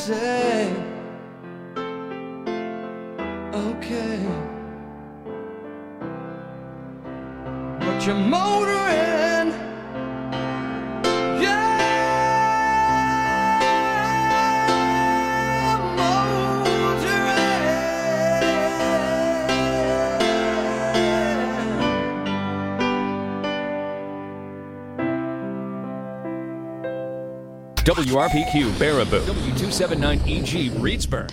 say, okay, but you're motoring, yeah, WRPQ Baraboo, W279EG Reedsburg.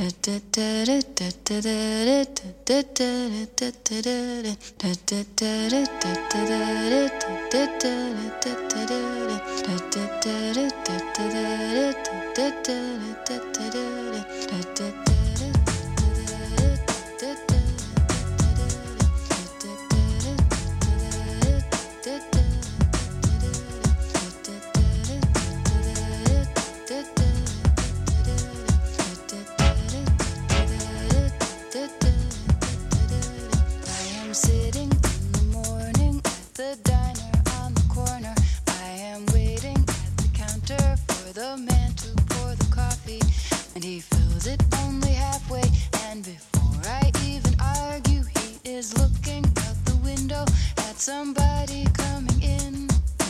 Sitting in the morning at the diner on the corner. I am waiting at the counter for the man to pour the coffee, and he fills it only halfway. And before I even argue, he is looking out the window at somebody coming in.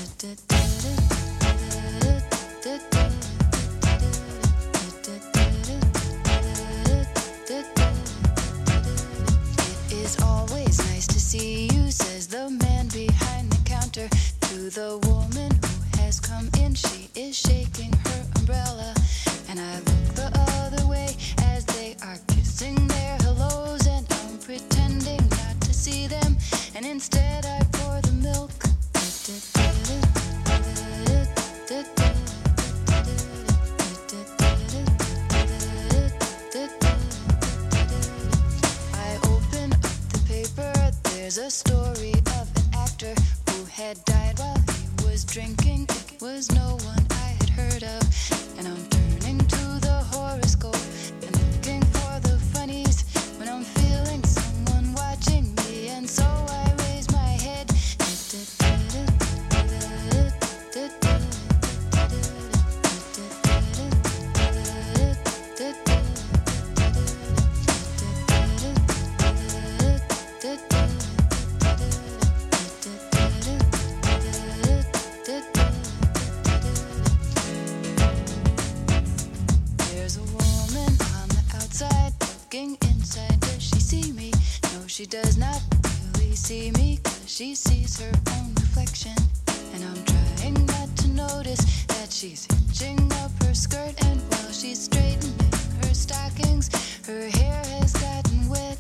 It is always nice to see you, says the man behind the counter to the woman who has come in. She is shaking her umbrella, and I look the other way as they are kissing their hellos, and I'm pretending not to see them, and instead I pour the milk. I open up the paper, there's a story of an actor who had died while he was drinking. It was no one I had heard of, and I'm turning to the horoscope and looking for the funnies when I'm feeling someone watching me, and so I raise my head. There's a woman on the outside looking inside. Does she see me? No, she does not really see me, 'cause she sees her own reflection. And I'm trying not to notice that she's hitching up her skirt, and while she's straightening her stockings, her hair has gotten wet.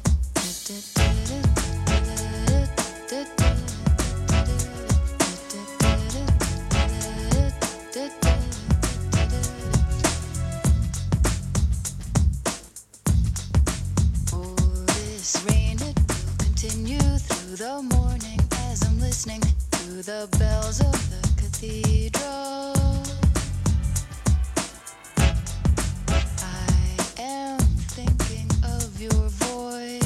Oh, this rain, it will continue through the morning as I'm listening to the bells of the cathedral. I am thinking of your voice.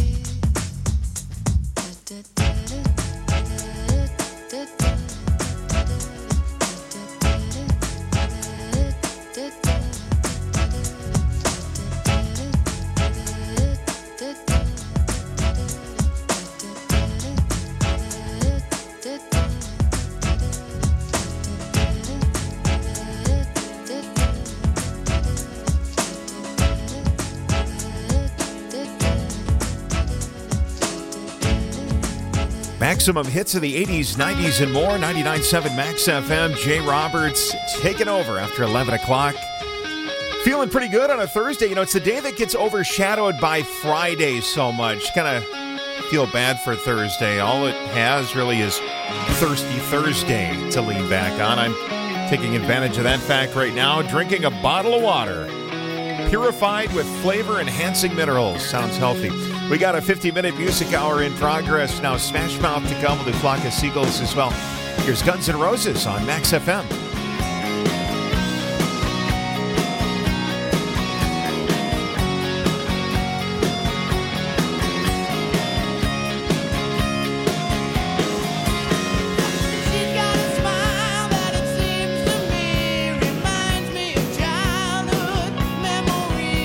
Maximum hits of the 80s, 90s, and more. 99.7 Max FM. Jay Roberts taking over after 11 o'clock. Feeling pretty good on a Thursday. You know, it's the day that gets overshadowed by Friday so much. Kind of feel bad for Thursday. All it has really is Thirsty Thursday to lean back on. I'm taking advantage of that fact right now, drinking a bottle of water. Purified with flavor-enhancing minerals. Sounds healthy. We got a 50-minute music hour in progress. Now Smash Mouth to come with a flock of seagulls as well. Here's Guns N' Roses on Max FM. Memories.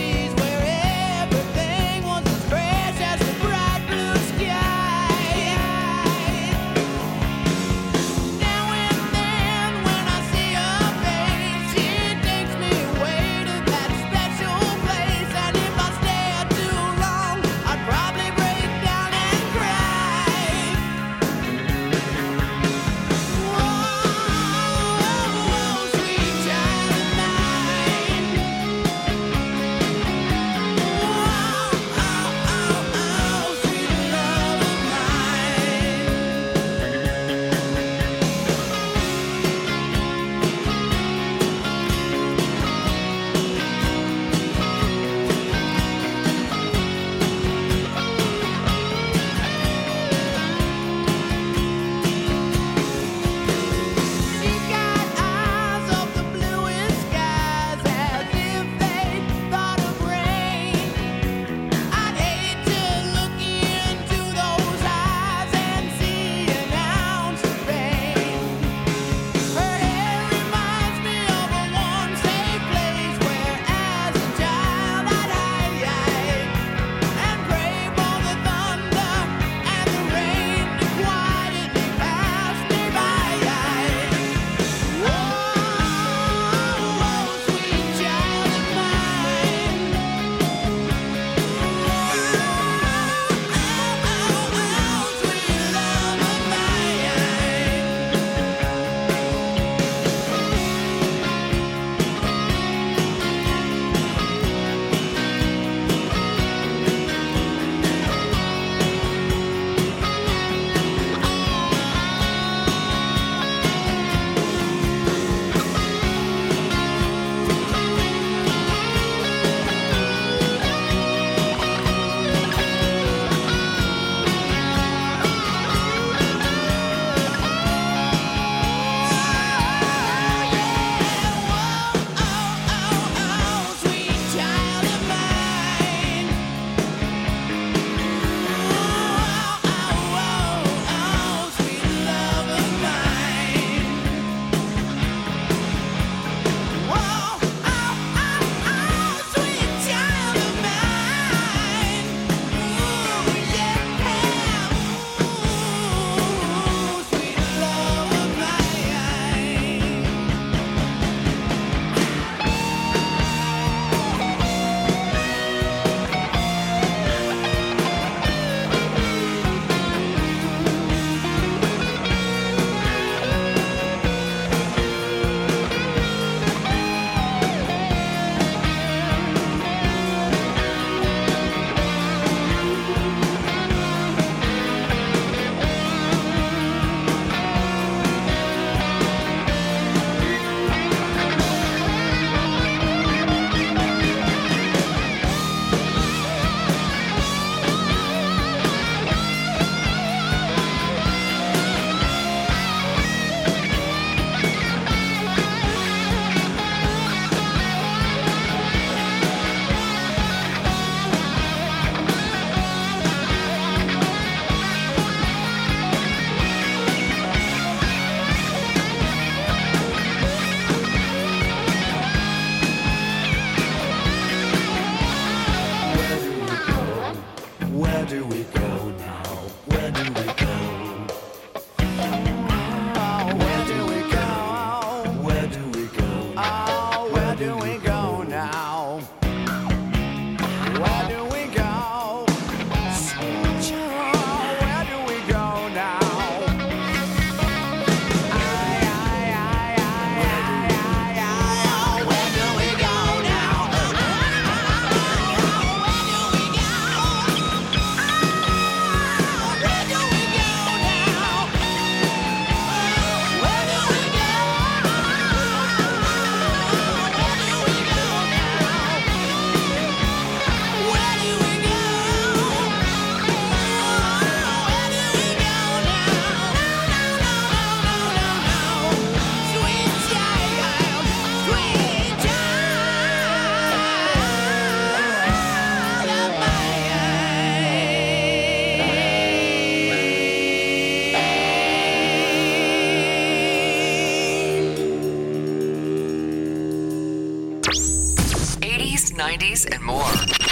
80s, 90s, and more.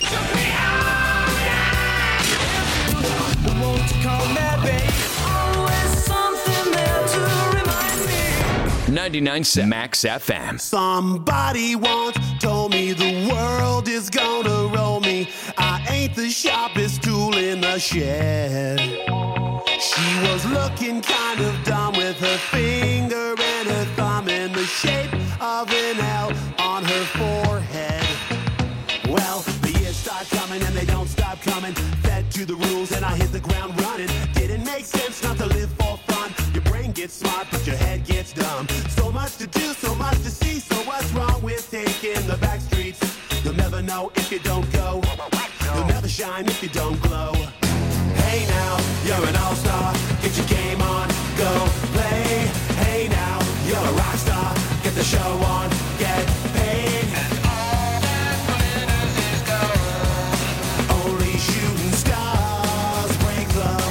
Won't you call me, babe? Always something there to remind me. 99.7 Max FM. Somebody once told me the world is gonna roll me. I ain't the sharpest tool in the shed. She was looking kind of dumb with her finger and her thumb in the shape of an L on her forehead. Well, the years start coming and they don't stop coming. Fed to the rules and I hit the ground running. Didn't make sense not to live for fun. Your brain gets smart but your head gets dumb. So much to do, so much to see. So what's wrong with taking the back streets? You'll never know if you don't go. You'll never shine if you don't glow. Hey now, you're an all-star. Get your game on, go play. Hey now, you're a rock star. Get the show on, get paid. And all that glitters is gold. Only shooting stars break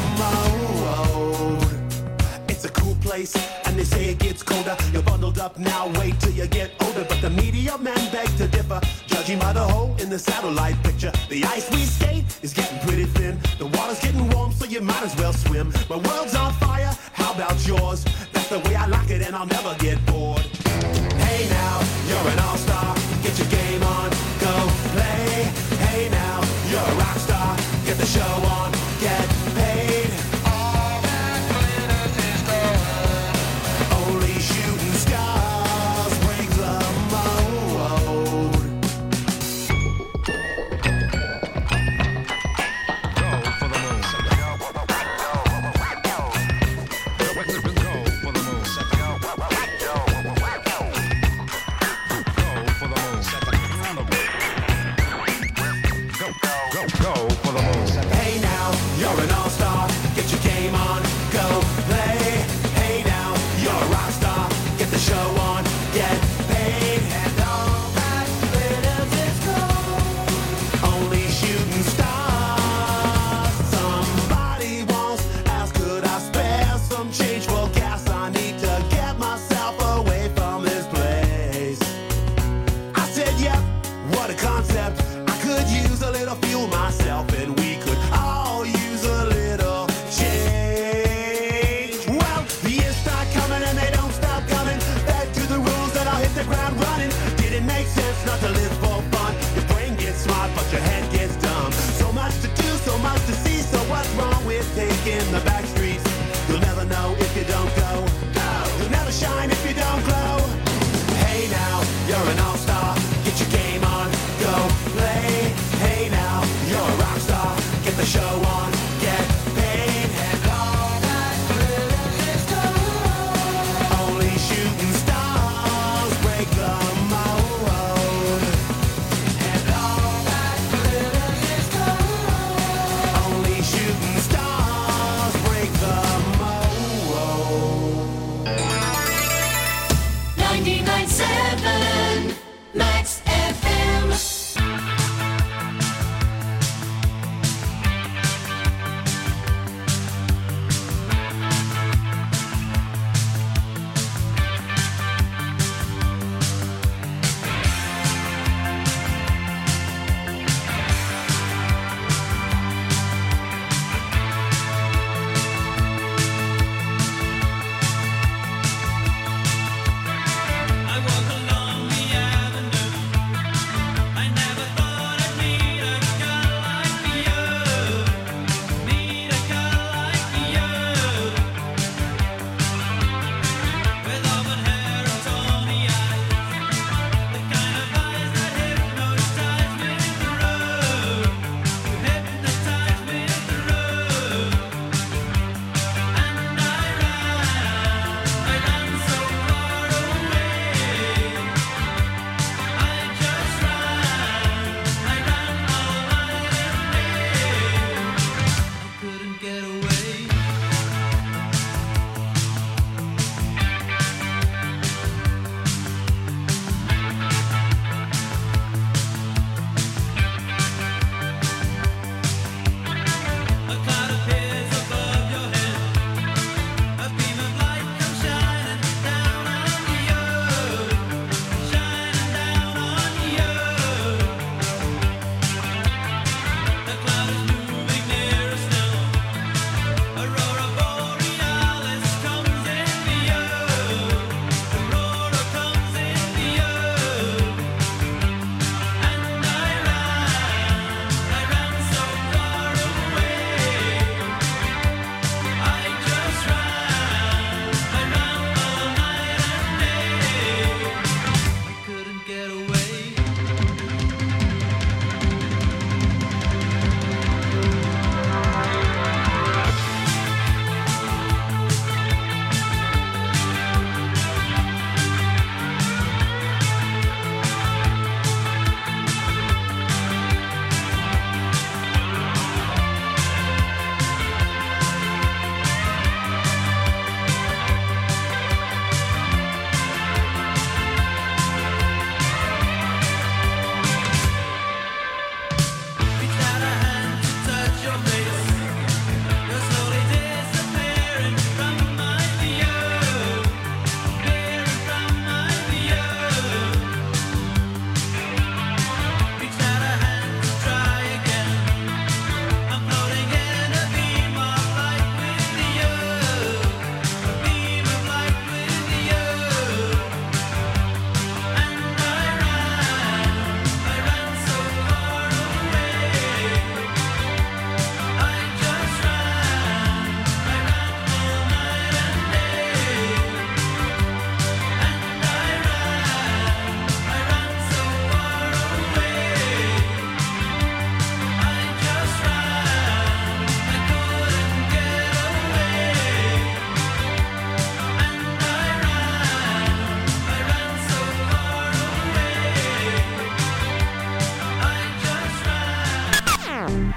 the mold. It's a cool place, and they say it gets colder. You're bundled up now, wait till you get older. But the media men beg to differ, judging by the hole in the satellite picture. The ice we skate is getting pretty thin. The water's getting warm, so you might as well swim. My world's on fire, how about yours? That's the way I like it, and I'll never get bored. Hey now, you're an all-star. Get your game on, go play. Hey now, you're a rock star. Get the show on, get paid. All that glitters is gold. Only shooting stars break the mold. Hey now, you're an all-star. Get your game on, go play. Hey now, you're a rock star. Get the show on, get paid. And all that glitters is gold. Only shooting stars. Somebody once asked, could I spare some change for gas? I need to get myself away from this place. I said, yep, what a concept. I could use a little fuel myself, and we could all use a little change. Well, the years start coming and they don't stop coming. Back to the rules that I'll hit the ground running. Didn't make sense not to live for fun. Your brain gets smart, but your head gets dumb. So much to do, so much to see. So what's wrong with taking the back streets? You'll never know if you don't go. You'll never shine if you don't glow. Hey now, you're an all-star. Get your game on, go play. Hey now, you're a rock star. Get the show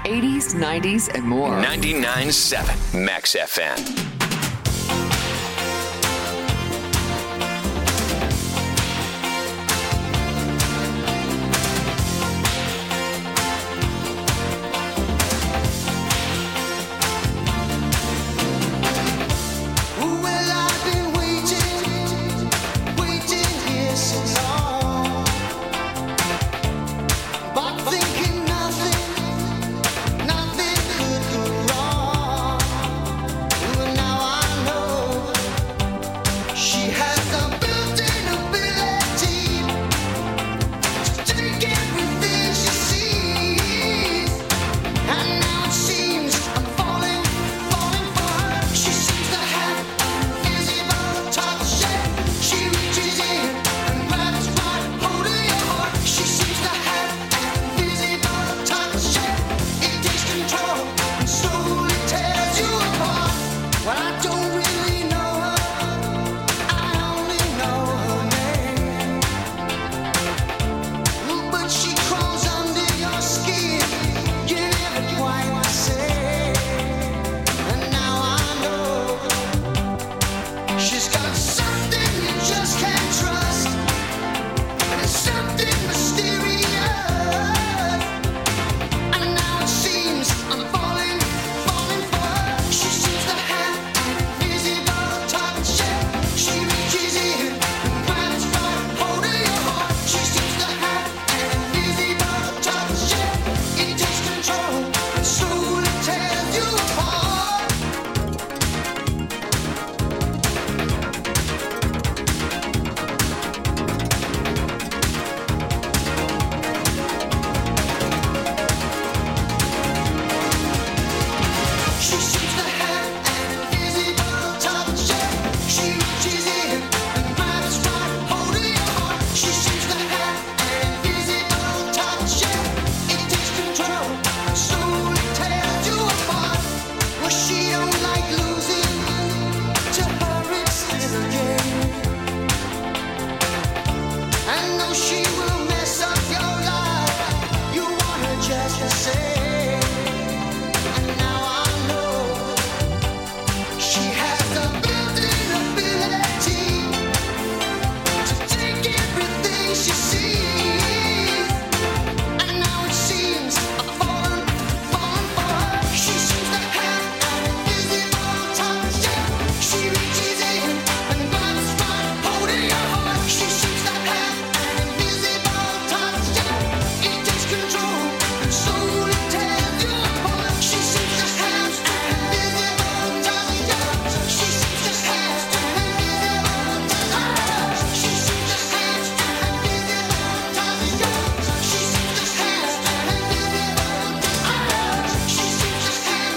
80s, 90s, and more. 99.7 Max FM. Well, I've been waiting here so long, but thinking nothing could go wrong. Well, now I know she has the built-in ability to take everything she sees, and now it seems I'm falling for her. She seems to have invisible touch. She reaches in and grabs right hold of your heart. She seems to have invisible touch. It takes control and slowly tears you apart. Well, I don't really know her. I only know her name. But she crawls under your skin. You never quite the same. And now I know she's got something you just can't trust. And it's something mysterious. And now it seems I'm falling for her. She seems to have invisible touch. She reaches in and grabs right hold of your heart. She seems to have invisible touch. It takes control and slowly tears you apart. She seems to have invisible touch. She reaches in and grabs right hold of your heart. She seems to have invisible touch. It takes control and slowly tears you apart. Well, she don't like losing. To her it's still a game. And though she will mess up your life, you want her just the same. And now I know she has the built-in ability to take everything she sees. And now it seems I'm falling for her. She seems to have invisible touch. She reaches in and grabs right hold of your heart. She seems to have invisible touch. It takes control and slowly tears you apart. She seems to have invisible touch. She seems to have invisible touch. She seems to have invisible touch. She seems to have invisible touch. She seems to have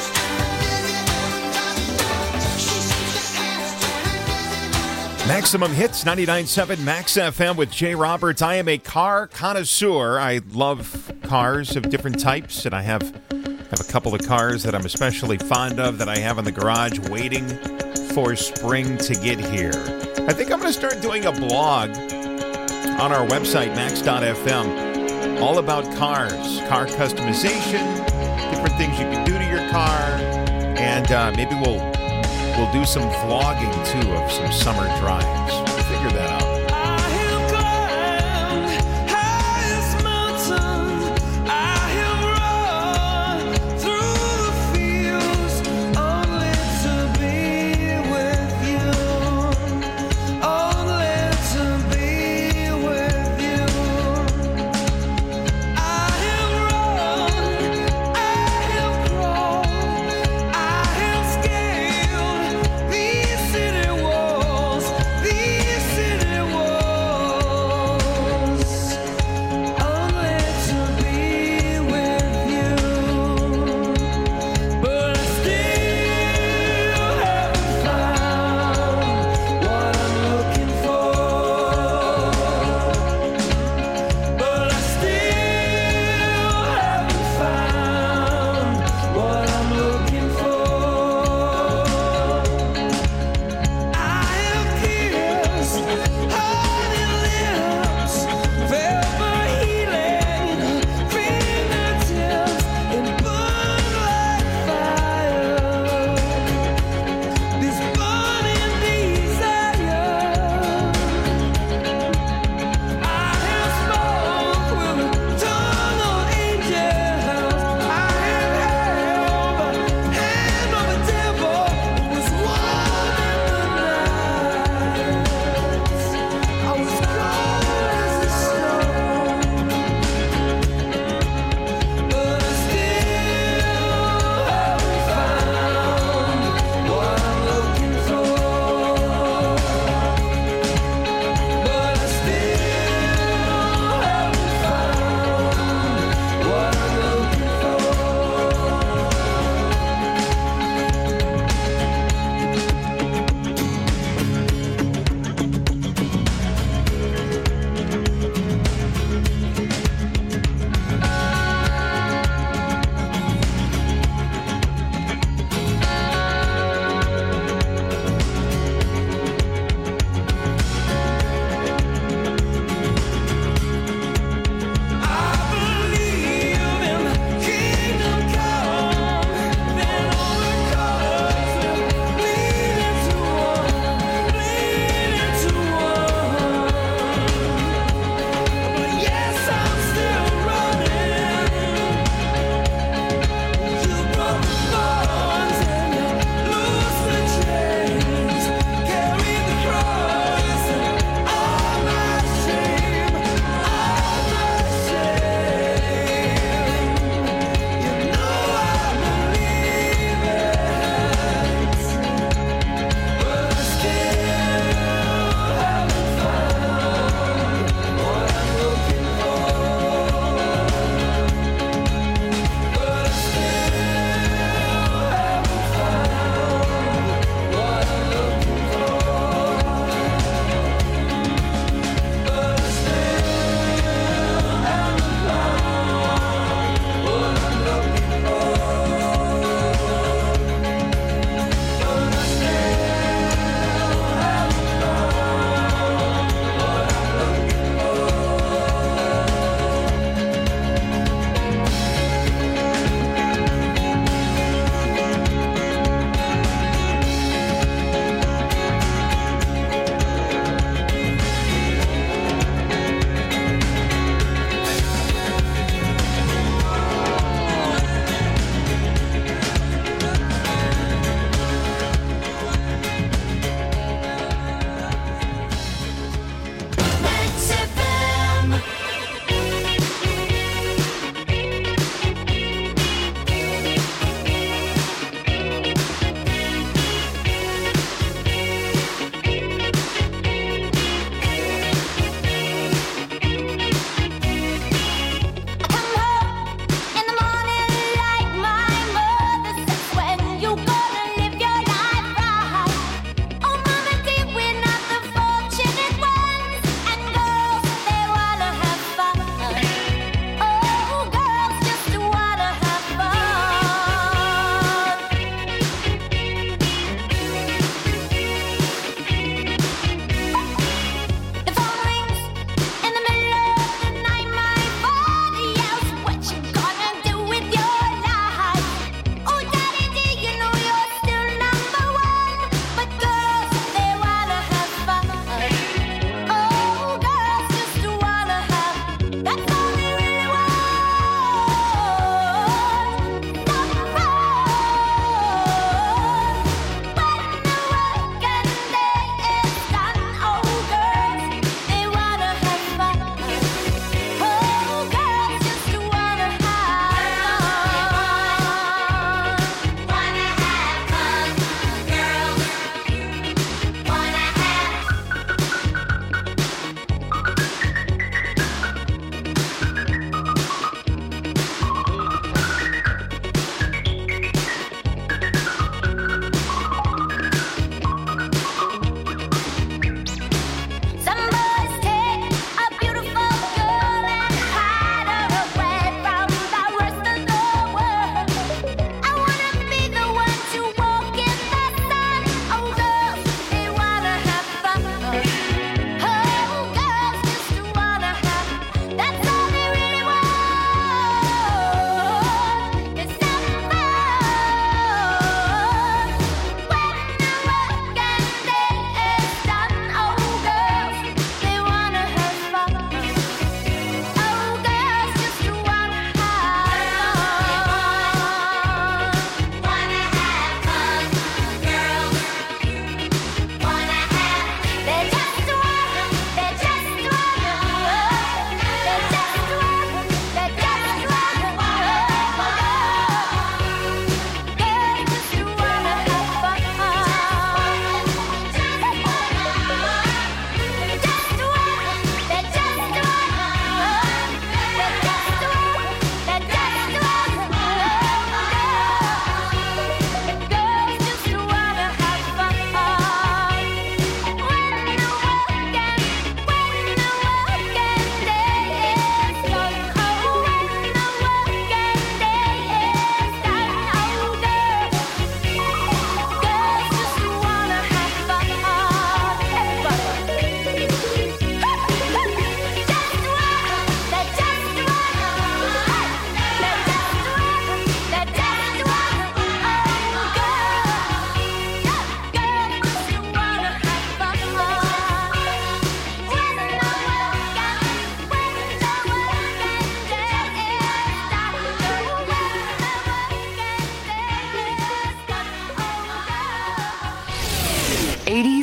Maximum Hits, 99.7 Max FM with Jay Roberts. I am a car connoisseur. I love cars of different types, and I have a couple of cars that I'm especially fond of that I have in the garage waiting for spring to get here. I think I'm going to start doing a blog on our website, max.fm, all about cars, car customization, different things you can do to your car, and maybe we'll do some vlogging, too, of some summer drives. We'll figure that out. I have climbed highest mountain. I have run through the fields only to be with you. Only to be with you. I have run, I have crawled, I have scaled these city walls, these city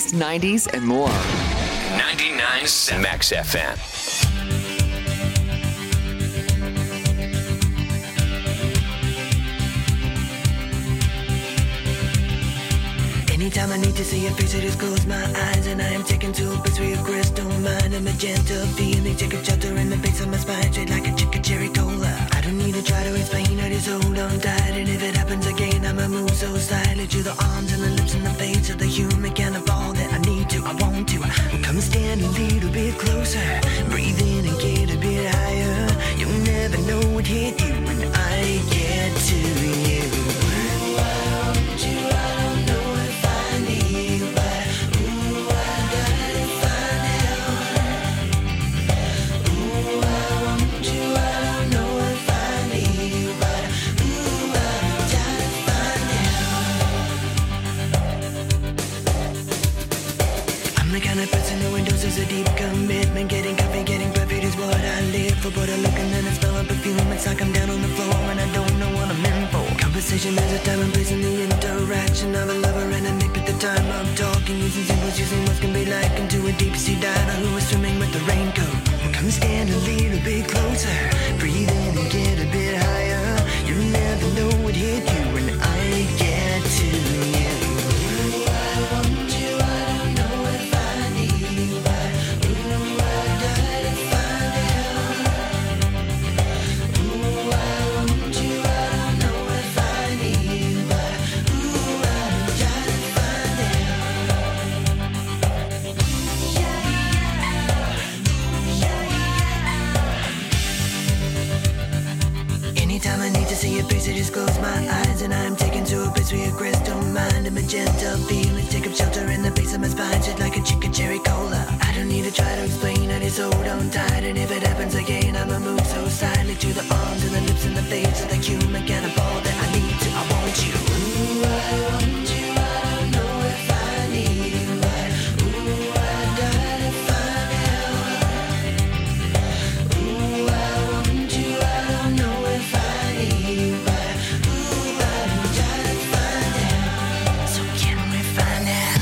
80s, 90s, and more. 99.7 Max FM. Anytime I need to see your face, I just close my eyes and I am taken to a place where your crystal mind and magenta feeling take a shelter in the base of my spine, straight like a chicken cherry cola. I don't need to try to explain, I just hold on tight, and if it happens again, I'ma move so slightly to the arms and the lips and the face of the human kind of all that I need to, I want to. Come stand a little bit closer, breathe in and get a bit higher. You'll never know what hit you when I get to you. The kind of person who endorses a deep commitment. Getting coffee, getting perfect is what I live for. But I look and then I smell a perfume. It's like I'm down on the floor and I don't know what I'm in for. Conversation is a time and place in the interaction of a lover and a nip at the time of talking. Using symbols, using what can be likened to a deep sea diver who is swimming with the raincoat. Come stand a little bit closer, breathe in and get a bit higher. You never know what hit you when I get to you. Anytime I need to see your face, I just close my eyes and I'm taken to a place where your crystal mind and magenta feelings take up shelter in the base of my spine, shit like a chicken cherry cola. I don't need to try to explain, I just hold on tight, and if it happens again, I'ma move so silently to the arms and the lips and the face of the human kind of all that I need to, I want you. Ooh, I want you, I don't know if I need you. Ooh, I die to find out. Ooh, I want you, I don't know if I need you. Ooh, I die to find out. So can we find out?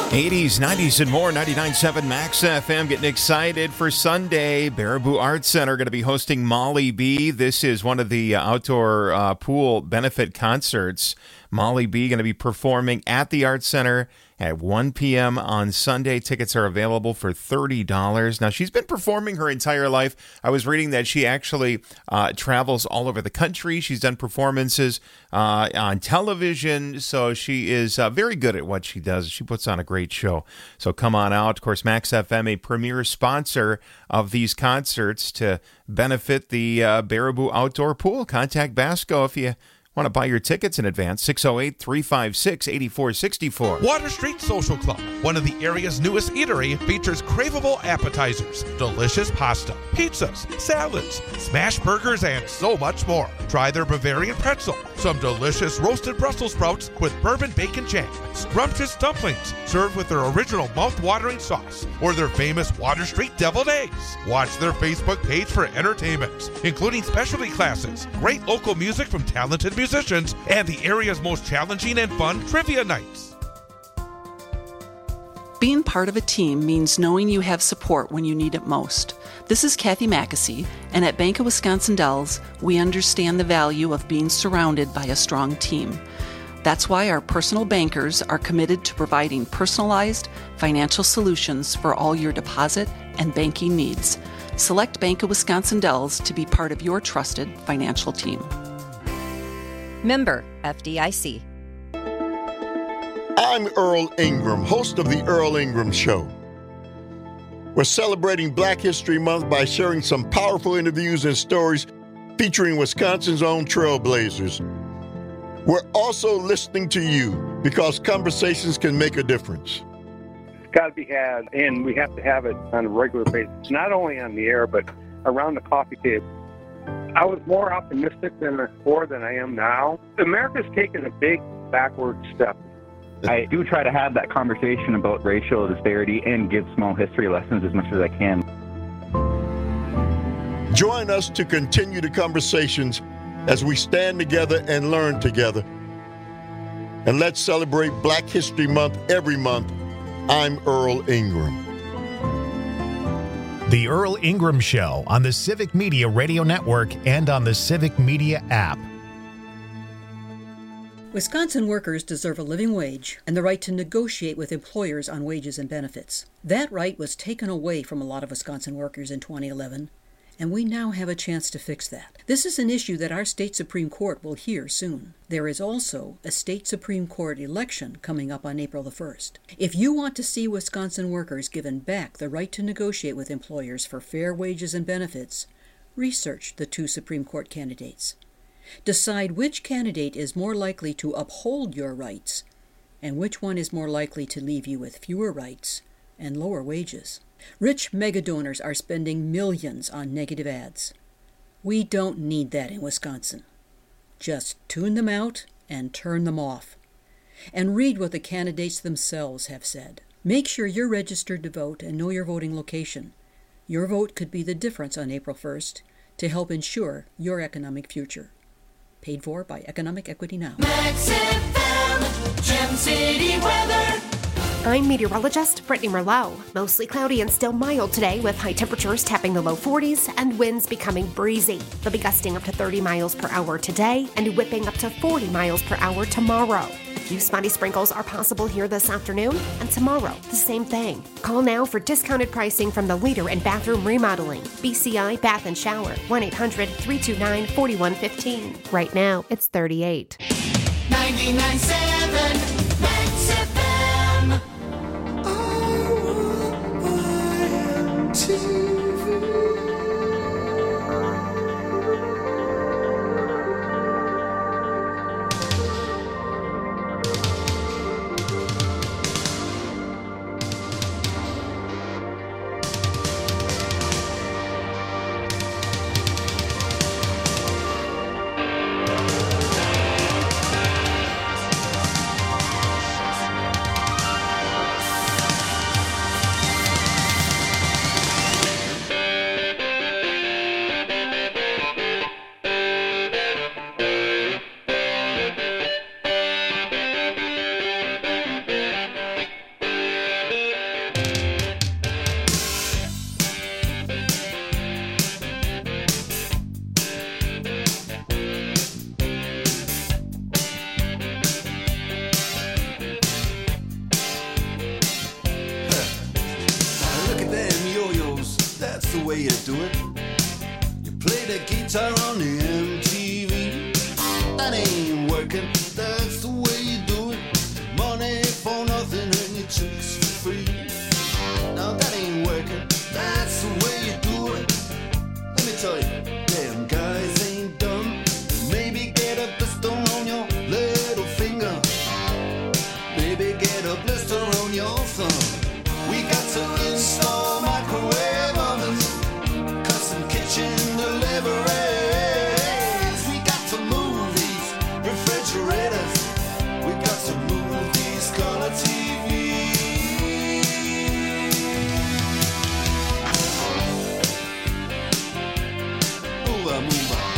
80s, 90s, and more. 99.7 Max FM. Getting excited for Sunday. Baraboo Arts Center going to be hosting Molly B. This is one of the outdoor pool benefit concerts. Molly B. going to be performing at the Arts Center at 1 p.m. on Sunday. Tickets are available for $30. Now, she's been performing her entire life. I was reading that she actually travels all over the country. She's done performances on television, so she is very good at what she does. She puts on a great show. So come on out. Of course, Max FM, a premier sponsor of these concerts to benefit the Baraboo Outdoor Pool. Contact Basco if you want to buy your tickets in advance. 608-356-8464. Water Street Social Club, one of the area's newest eatery, features craveable appetizers, delicious pasta, pizzas, salads, smash burgers, and so much more. Try their Bavarian pretzel, some delicious roasted Brussels sprouts with bourbon bacon jam, scrumptious dumplings served with their original mouth-watering sauce, or their famous Water Street deviled eggs. Watch their Facebook page for entertainment, including specialty classes, great local music from talented musicians, and the area's most challenging and fun trivia nights. Being part of a team means knowing you have support when you need it most. This is Kathy Mackesy, and at Bank of Wisconsin Dells, we understand the value of being surrounded by a strong team. That's why our personal bankers are committed to providing personalized financial solutions for all your deposit and banking needs. Select Bank of Wisconsin Dells to be part of your trusted financial team. Member FDIC. I'm Earl Ingram, host of The Earl Ingram Show. We're celebrating Black History Month by sharing some powerful interviews and stories featuring Wisconsin's own trailblazers. We're also listening to you because conversations can make a difference. It's got to be had, and we have to have it on a regular basis, not only on the air, but around the coffee table. I was more optimistic before than I am now. America's taken a big backward step. I do try to have that conversation about racial disparity and give small history lessons as much as I can. Join us to continue the conversations as we stand together and learn together. And let's celebrate Black History Month every month. I'm Earl Ingram. The Earl Ingram Show on the Civic Media Radio Network and on the Civic Media app. Wisconsin workers deserve a living wage and the right to negotiate with employers on wages and benefits. That right was taken away from a lot of Wisconsin workers in 2011, and we now have a chance to fix that. This is an issue that our state Supreme Court will hear soon. There is also a state Supreme Court election coming up on April the 1st. If you want to see Wisconsin workers given back the right to negotiate with employers for fair wages and benefits, research the two Supreme Court candidates. Decide which candidate is more likely to uphold your rights and which one is more likely to leave you with fewer rights and lower wages. Rich megadonors are spending millions on negative ads. We don't need that in Wisconsin. Just tune them out and turn them off. And read what the candidates themselves have said. Make sure you're registered to vote and know your voting location. Your vote could be the difference on April 1st to help ensure your economic future. Paid for by Economic Equity Now. Max FM, Gem City weather. I'm meteorologist Brittany Merlot. Mostly cloudy and still mild today with high temperatures tapping the low 40s and winds becoming breezy. They'll be gusting up to 30 miles per hour today and whipping up to 40 miles per hour tomorrow. A few spotty sprinkles are possible here this afternoon, and tomorrow the same thing. Call now for discounted pricing from the leader in bathroom remodeling. BCI Bath and Shower, 1-800-329-4115. Right now, it's 38. 99.7 Max FM. that's the way you do it. You play the guitar on the MTV. That ain't working, that's the way you do it. Money for nothing and your chicks for free. Now that ain't working, that's the way you do it. Let me tell you, damn guys ain't dumb. Maybe get a blister on your little finger. Maybe get a blister on your thumb. We got to install microwave ovens, custom kitchen deliveries. We got to move these refrigerators. We got to move these color TVs. Move on, move on.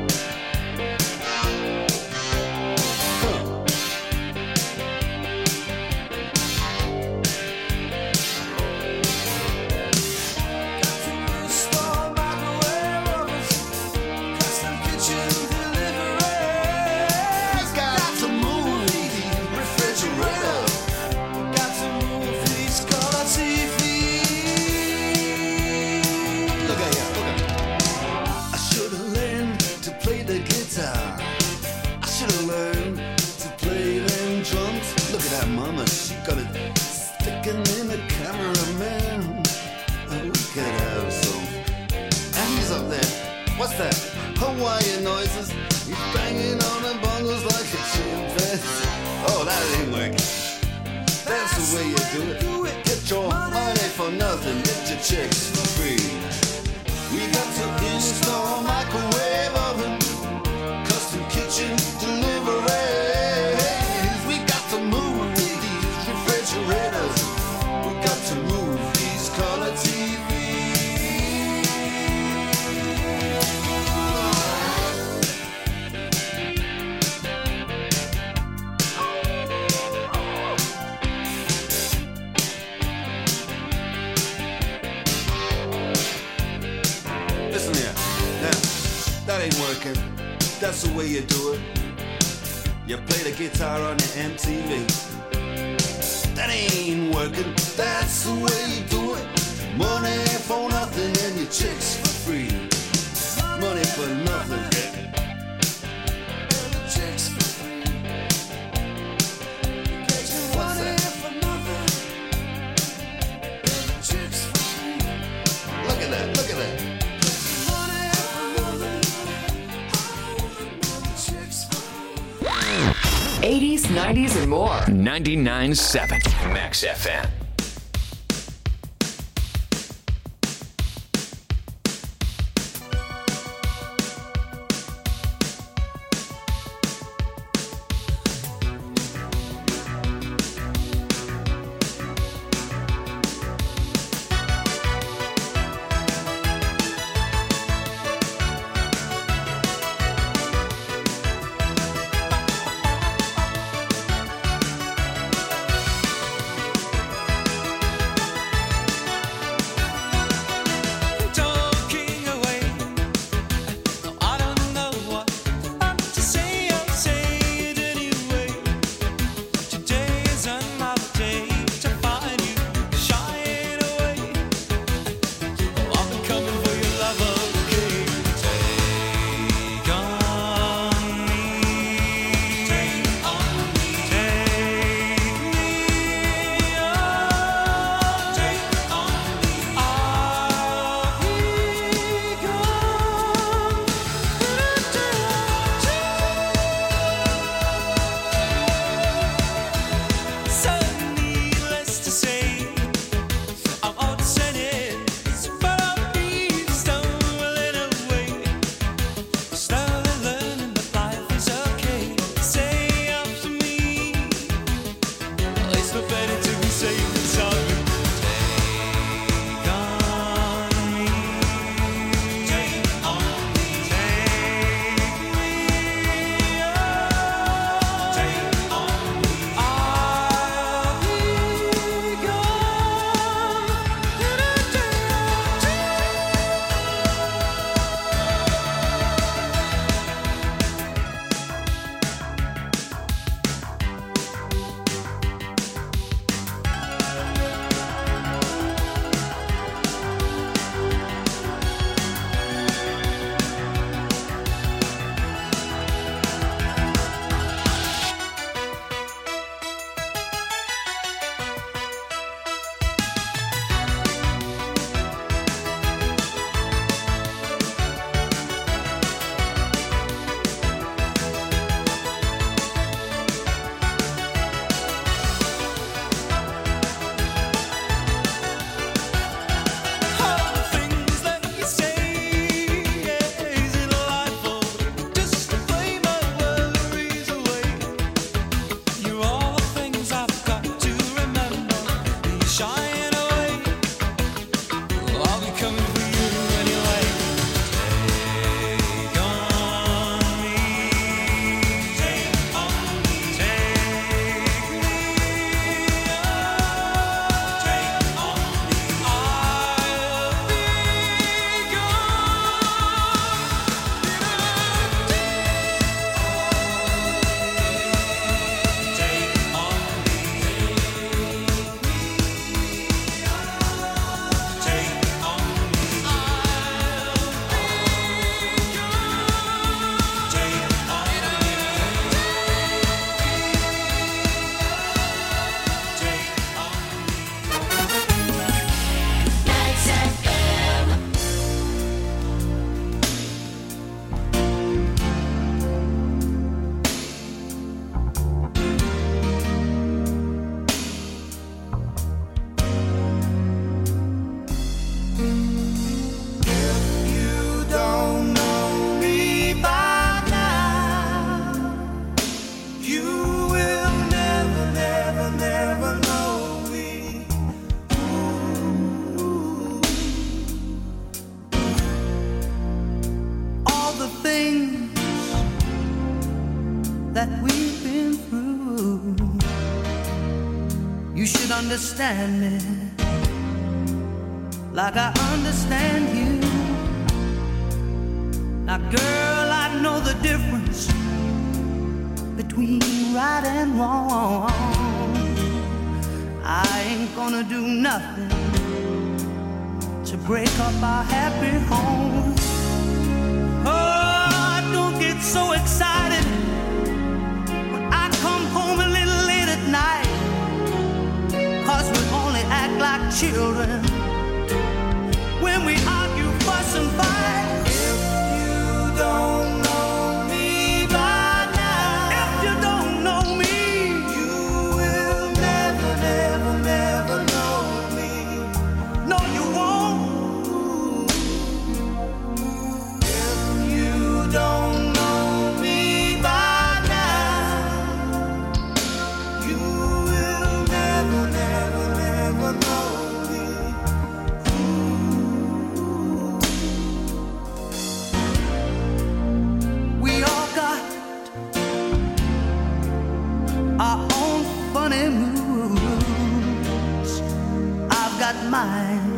What's that? Hawaiian noises. He's banging on the bongos like a chimpanzee. Oh, that ain't working. That's the way you do it. Get your money for nothing. Get your chicks for free. We got to install microwave oven, custom kitchen deliveries. We got to move these refrigerators. We got to move these color TVs. Working, that's the way you do it. You play the guitar on the MTV. That ain't working, that's the way you do it. Money for nothing and your chicks for free. Money for nothing and your chicks for free. What's that? Chicks for free. Look at that, look at that. 80s, 90s, and more. 99.7 Max FM. that we've been through. You should understand me like I understand you. Now, girl, I know the difference between right and wrong. I ain't gonna do nothing to break up our happy home. Oh, don't get so excited when I come home a little late at night, 'cause we only act like children when we argue, fuss and fight. If you don't know me by now, if you don't know me, you will never, never, never know me. No, you won't. If you don't know me by now, you will never, never, never know me. We all got our own funny moods. I've got mine.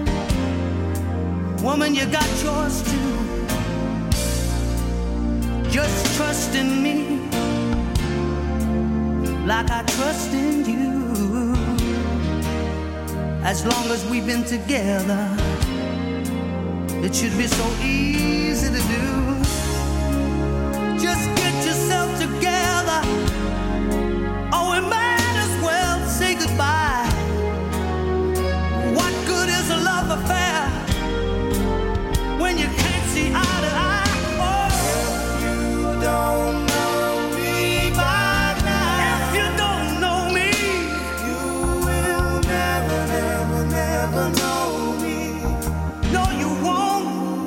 Woman, you got yours too. Just trust in me like I trust in you. As long as we've been together, it should be so easy to do. Just get yourself together, or we might as well say goodbye. What good is a love affair when you can't see eye to eye? Oh, if you don't know me by now, if you don't know me, you will never, never, never know me. No, you won't.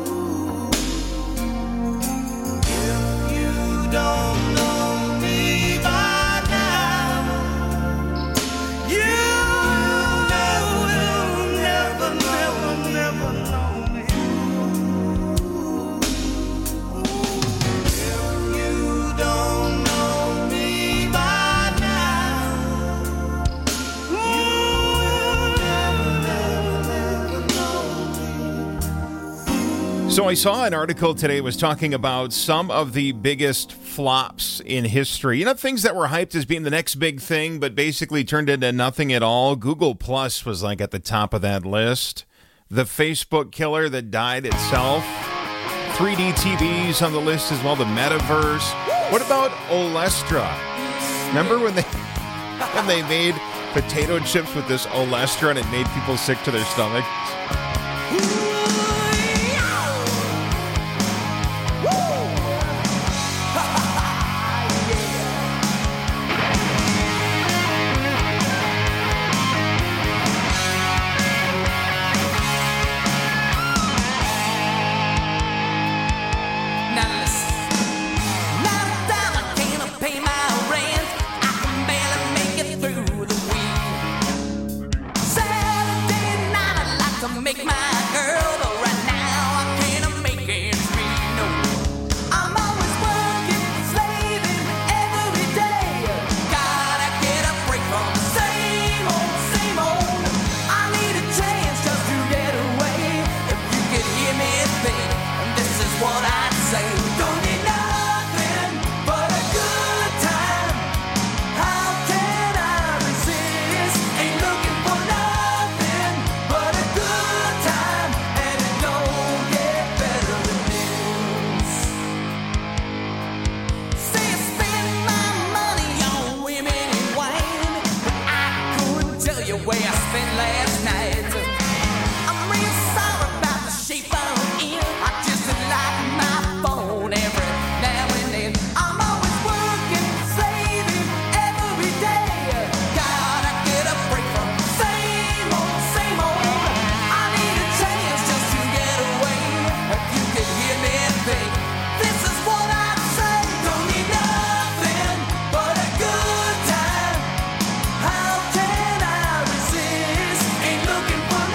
If you don't know me by now, you will never, never, never know me. If you don't know me by now, you will never, never, never know me. So I saw an article today was talking about some of the biggest flops in history. You know, things that were hyped as being the next big thing, but basically turned into nothing at all. Google Plus was like at the top of that list. The Facebook killer that died itself. 3D TVs on the list as well. The metaverse. What about Olestra? Remember when they made potato chips with this Olestra and it made people sick to their stomachs? Now listen. Now that I can't pay my rent, I can barely make it through the week. Saturday night I like to make my girl, but right now I can't make ends meet. No, I'm always working, slaving every day. Gotta get a break from the same old, same old. I need a chance just to get away. If you could hear me think, this is what I'd say. Don't need nothing but a good time. How can I resist? Ain't looking for nothing but a good time, and it don't get better than this. See, I spend my money on women and wine, but I couldn't tell you where I spent last night. I'm real sorry about the shape I'm in. I just like my phone every now and then. I'm always working, slaving every day. Gotta get a break from the same old, same old. I need a chance just to get away. If you could hear me think, this is what I'd say. Don't need nothing but a good time. How can I resist? Ain't looking for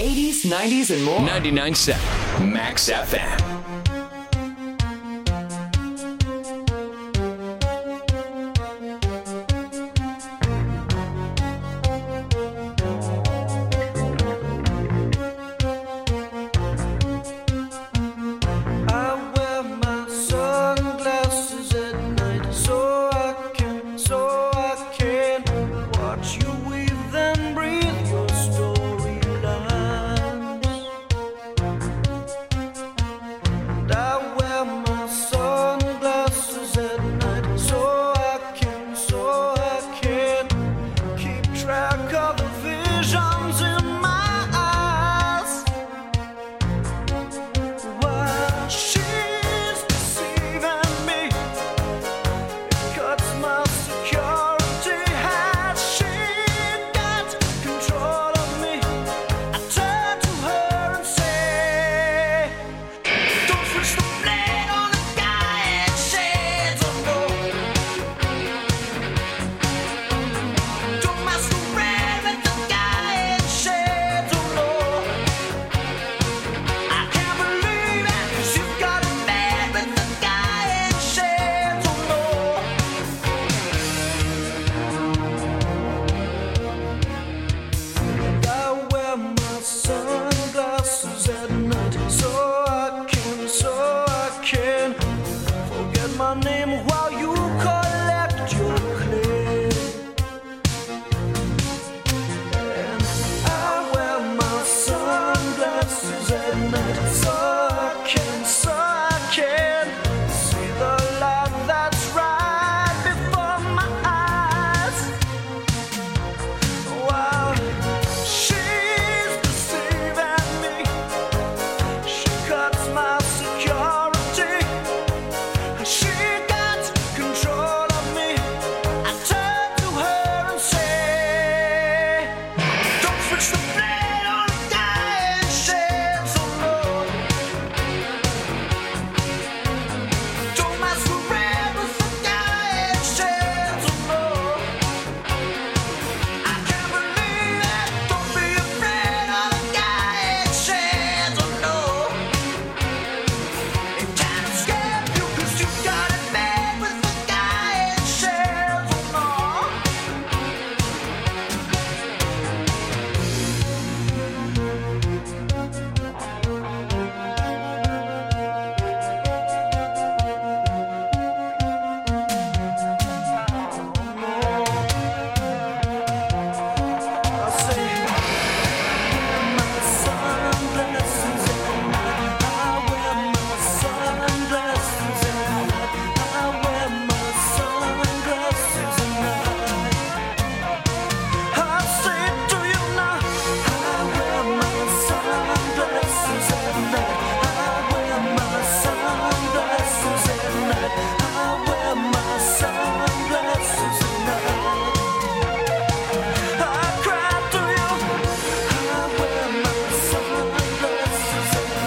80s, 90s, and more. 99.7 Max FM. Track of the vision